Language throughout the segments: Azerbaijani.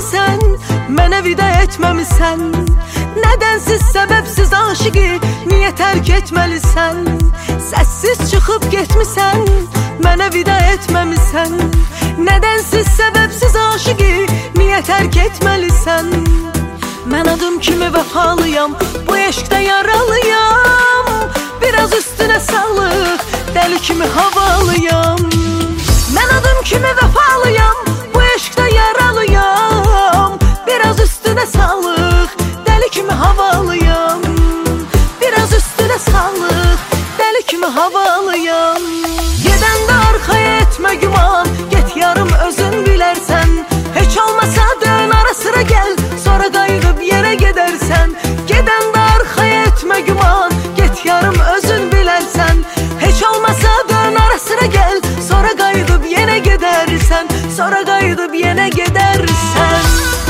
getmisən, mənə vida etməmisən. Nədənsiz, səbəbsiz aşıqı niyə tərk etməlisən? Səssiz çıxıb getmisən, mənə vida etməmisən. Nədənsiz, səbəbsiz aşıqı niyə tərk etməlisən? Mən adım kimi vəfalıyam, bu eşqdə yaralıyam. Biraz üstünə sağlıq, dəli kimi havalıyam. Mən adım kimi vəfalıyam, bu eşqdə yaralıyam. Biraz üstünə sağlıq, dəli kimi havalıyam. Biraz üstünə sağlıq, dəli kimi havalıyam. Gedəndə arxaya etmə güman, get yarım özün bilərsən. Heç olmasa dön ara sıra gəl, sonra qayıdıb yerə gedərsən. Gedəndə arxaya etmə güman, get yarım özün bilərsən. Heç olmasa dön ara sıra gəl, sonra qayıdıb yenə gedərsən. Sonra qayıdıb yenə gedərsən.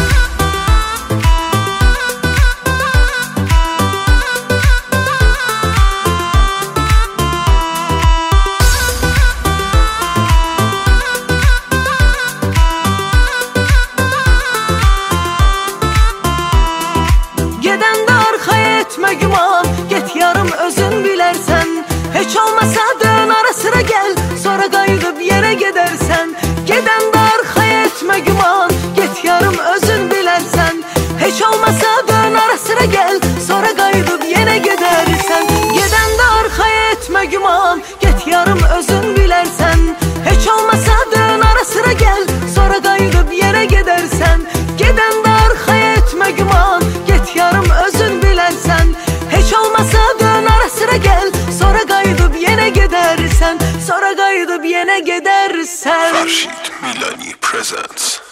Gedəndə arxaya etmə güman, get yarım özün bilərsən. Heç olmasa dön ara sıra gəl, sonra qayıdıb yerə gedərsən. Gedəndə arxaya etmə güman, get yarım özün bilərsən. Heç olmasa dön ara sıra gəl, sonra qayıdıb yenə gedərsən. Gedəndə arxaya etmə güman, get yarım özün bilərsən. Heç olmasa dön ara sıra gəl, sonra qayıdıb yerə gedərsən. Gedəndə arxaya etmə güman, get yarım özün bilərsən. Heç olmasa dön ara sıra gəl, sonra qayıdıb yenə gedərsən. Sonra qayıdıb yenə gedərsən. Farshid Milani presents